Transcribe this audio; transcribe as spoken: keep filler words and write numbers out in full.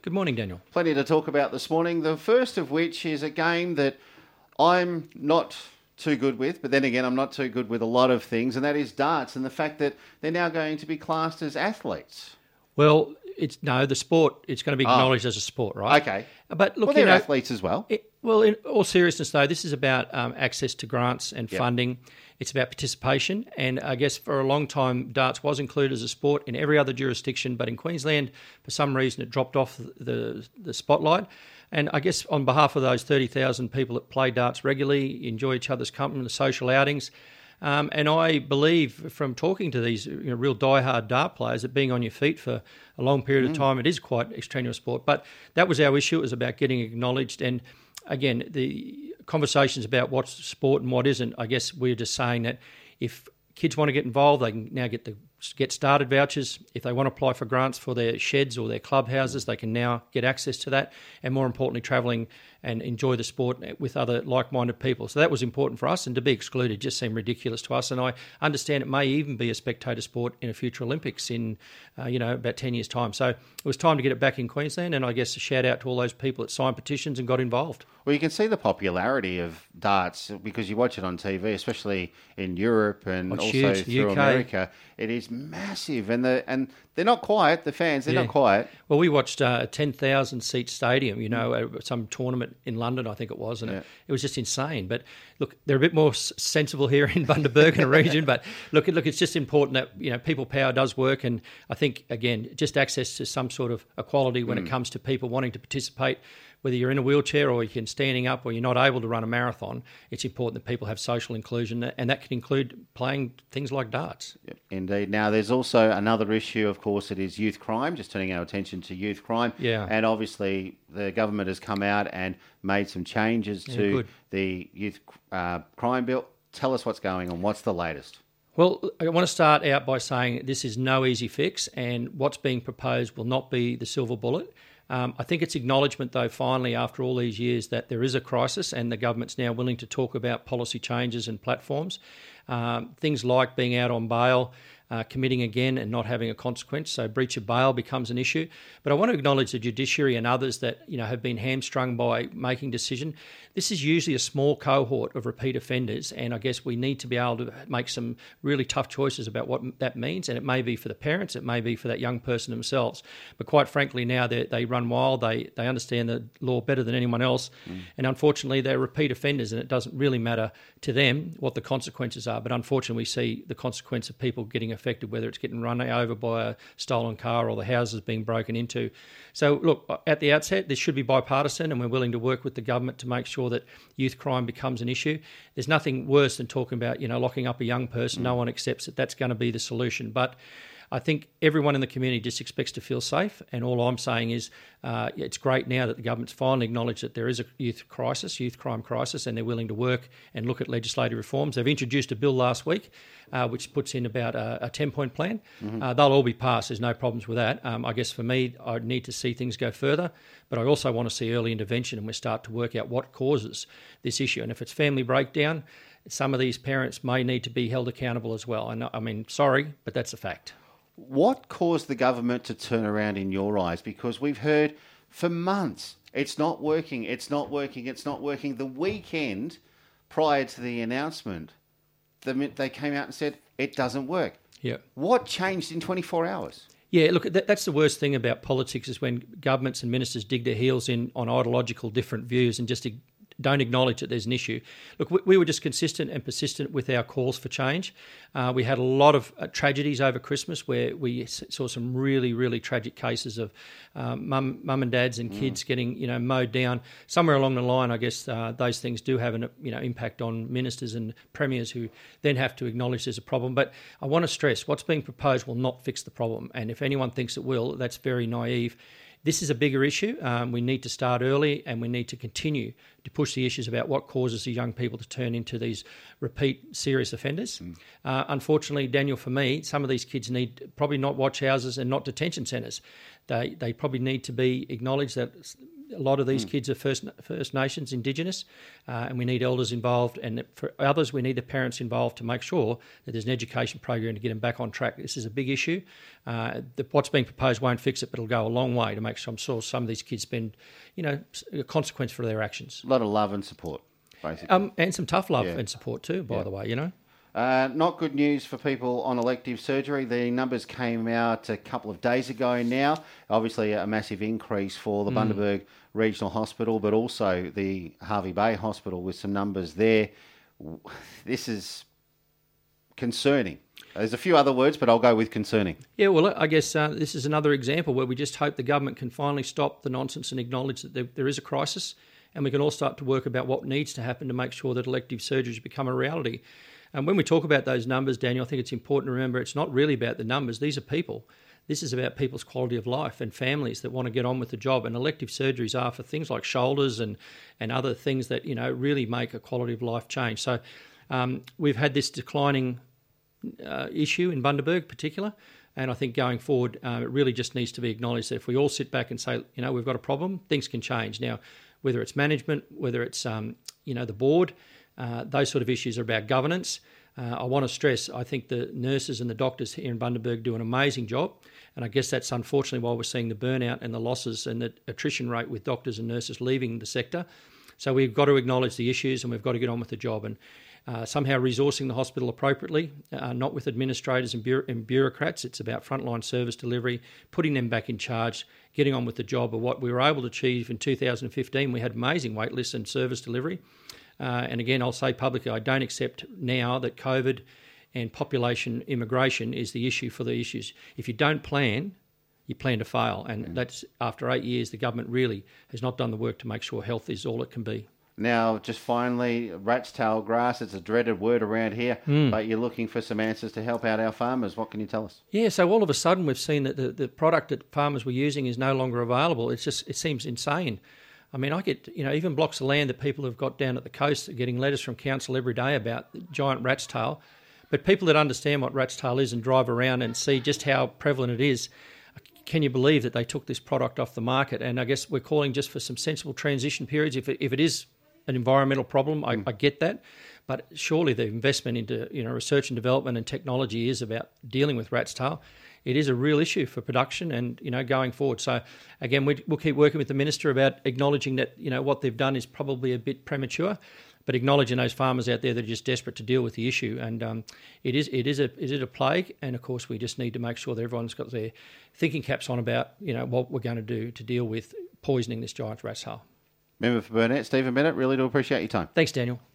Good morning, Daniel. Plenty to talk about this morning. The first of which is a game that I'm not too good with, but then again, I'm not too good with a lot of things, and that is darts and the fact that they're now going to be classed as athletes. Well, it's no, the sport, it's going to be acknowledged oh. as a sport, right? Okay. But look, well, they're you know, athletes as well. It, well, in all seriousness, though, this is about um, access to grants and yep. funding. It's about participation. And I guess for a long time, darts was included as a sport in every other jurisdiction. But in Queensland, for some reason, it dropped off the, the spotlight. And I guess on behalf of those thirty thousand people that play darts regularly, enjoy each other's company, the social outings, Um, and I believe from talking to these you know, real diehard dart players that being on your feet for a long period mm. of time, it is quite extraneous sport. But that was our issue. It was about getting acknowledged. And again, the conversations about what's sport and what isn't, I guess we're just saying that if kids want to get involved, they can now get the get started vouchers. If they want to apply for grants for their sheds or their clubhouses, they can now get access to that. And more importantly, travelling and enjoy the sport with other like-minded people. So that was important for us, and to be excluded just seemed ridiculous to us. And I understand it may even be a spectator sport in a future Olympics in, uh, you know, about ten years' time. So it was time to get it back in Queensland, and I guess a shout-out to all those people that signed petitions and got involved. Well, you can see the popularity of darts because you watch it on T V, especially in Europe and It's also huge. through U K. America. It is massive, and the and they're not quiet. The fans, they're Yeah. not quiet. Well, we watched uh, a ten thousand seat stadium, you know, at some tournament in London, I think it was, and Yeah. it, it was just insane. But look, they're a bit more s- sensible here in Bundaberg region. But look, look, it's just important that you know people power does work, and I think again, just access to some sort of equality when mm. it comes to people wanting to participate. Whether you're in a wheelchair or you're standing up or you're not able to run a marathon, it's important that people have social inclusion, and that can include playing things like darts. Yep, indeed. Now, there's also another issue, of course, it is youth crime, just turning our attention to youth crime. Yeah. And obviously, the government has come out and made some changes Yeah, to good. the youth uh, crime bill. Tell us what's going on. What's the latest? Well, I want to start out by saying this is no easy fix, and what's being proposed will not be the silver bullet. Um, I think it's acknowledgement, though, finally, after all these years, that there is a crisis and the government's now willing to talk about policy changes and platforms. Um, things like being out on bail, uh, committing again and not having a consequence, so breach of bail becomes an issue. But I want to acknowledge the judiciary and others that you know have been hamstrung by making decision. This is usually a small cohort of repeat offenders, and I guess we need to be able to make some really tough choices about what that means, and it may be for the parents, it may be for that young person themselves. But quite frankly, now they run wild, they, they understand the law better than anyone else, mm. and unfortunately they're repeat offenders, and it doesn't really matter to them what the consequences are. But unfortunately we see the consequence of people getting affected, whether it's getting run over by a stolen car or the houses being broken into. So look, at the outset, this should be bipartisan, and we're willing to work with the government to make sure that youth crime becomes an issue. There's nothing worse than talking about, you know, locking up a young person. Mm. No one accepts that that's going to be the solution. But I think everyone in the community just expects to feel safe, and all I'm saying is uh, it's great now that the government's finally acknowledged that there is a youth crisis, youth crime crisis, and they're willing to work and look at legislative reforms. They've introduced a bill last week uh, which puts in about a, a ten-point plan. Mm-hmm. Uh, they'll all be passed. There's no problems with that. Um, I guess for me, I need to see things go further, but I also want to see early intervention, and we start to work out what causes this issue. And if it's family breakdown, some of these parents may need to be held accountable as well. I, know, I mean, sorry, but that's a fact. What caused the government to turn around in your eyes? Because we've heard for months, it's not working, it's not working, it's not working. The weekend prior to the announcement, they came out and said, it doesn't work. Yeah. What changed in twenty-four hours? Yeah, look, that, that's the worst thing about politics is when governments and ministers dig their heels in on ideological different views and just don't acknowledge that there's an issue. Look, we, we were just consistent and persistent with our calls for change. Uh, we had a lot of uh, tragedies over Christmas where we saw some really, really tragic cases of um, mum, mum and dads and kids mm. getting, you know, mowed down. Somewhere along the line, I guess uh, those things do have an, you know, impact on ministers and premiers who then have to acknowledge there's a problem. But I want to stress what's being proposed will not fix the problem. And if anyone thinks it will, that's very naive. This is a bigger issue. Um, we need to start early, and we need to continue to push the issues about what causes the young people to turn into these repeat serious offenders. Mm. Uh, unfortunately, Daniel, for me, some of these kids need probably not watch houses and not detention centres. They they probably need to be acknowledged that A lot of these Mm. kids are First First Nations, Indigenous, uh, and we need elders involved. And for others, we need the parents involved to make sure that there's an education program to get them back on track. This is a big issue. Uh, the, what's being proposed won't fix it, but it'll go a long way to make sure, I'm sure some of these kids spend, you know, a consequence for their actions. A lot of love and support, basically. Um, and some tough love Yeah. and support too, by Yeah. the way, you know. Uh, not good news for people on elective surgery. The numbers came out a couple of days ago now. Obviously, a massive increase for the mm. Bundaberg Regional Hospital, but also the Hervey Bay Hospital with some numbers there. This is concerning. There's a few other words, but I'll go with concerning. Yeah, well, I guess uh, this is another example where we just hope the government can finally stop the nonsense and acknowledge that there, there is a crisis, and we can all start to work about what needs to happen to make sure that elective surgeries become a reality. And when we talk about those numbers, Daniel, I think it's important to remember it's not really about the numbers. These are people. This is about people's quality of life and families that want to get on with the job. And elective surgeries are for things like shoulders and, and other things that, you know, really make a quality of life change. So um, we've had this declining uh, issue in Bundaberg in particular. And I think going forward, uh, it really just needs to be acknowledged that if we all sit back and say, you know, we've got a problem, things can change. Now, whether it's management, whether it's, um, you know, the board, Uh, those sort of issues are about governance. Uh, I want to stress, I think the nurses and the doctors here in Bundaberg do an amazing job. And I guess that's unfortunately why we're seeing the burnout and the losses and the attrition rate with doctors and nurses leaving the sector. So we've got to acknowledge the issues and we've got to get on with the job. And uh, somehow resourcing the hospital appropriately, uh, not with administrators and, bureau- and bureaucrats. It's about frontline service delivery, putting them back in charge, getting on with the job of what we were able to achieve in two thousand fifteen. We had amazing wait lists and service delivery. Uh, and again, I'll say publicly, I don't accept now that COVID and population immigration is the issue for the issues. If you don't plan, you plan to fail. And mm. that's after eight years, the government really has not done the work to make sure health is all it can be. Now, just finally, rat's tail grass, it's a dreaded word around here, mm. but you're looking for some answers to help out our farmers. What can you tell us? Yeah, so all of a sudden we've seen that the, the product that farmers were using is no longer available. It's just, it seems insane. I mean, I get, you know, even blocks of land that people have got down at the coast are getting letters from council every day about the giant rat's tail. But people that understand what rat's tail is and drive around and see just how prevalent it is, can you believe that they took this product off the market? And I guess we're calling just for some sensible transition periods. If it, if it is an environmental problem, I, mm. I get that. But surely the investment into, you know, research and development and technology is about dealing with rat's tail. It is a real issue for production and, you know, going forward. So, again, we, we'll keep working with the Minister about acknowledging that, you know, what they've done is probably a bit premature, but acknowledging those farmers out there that are just desperate to deal with the issue. And um, it is it is a it is a plague, and, of course, we just need to make sure that everyone's got their thinking caps on about, you know, what we're going to do to deal with poisoning this giant rat's tail. Member for Burnett, Stephen Bennett, really do appreciate your time. Thanks, Daniel.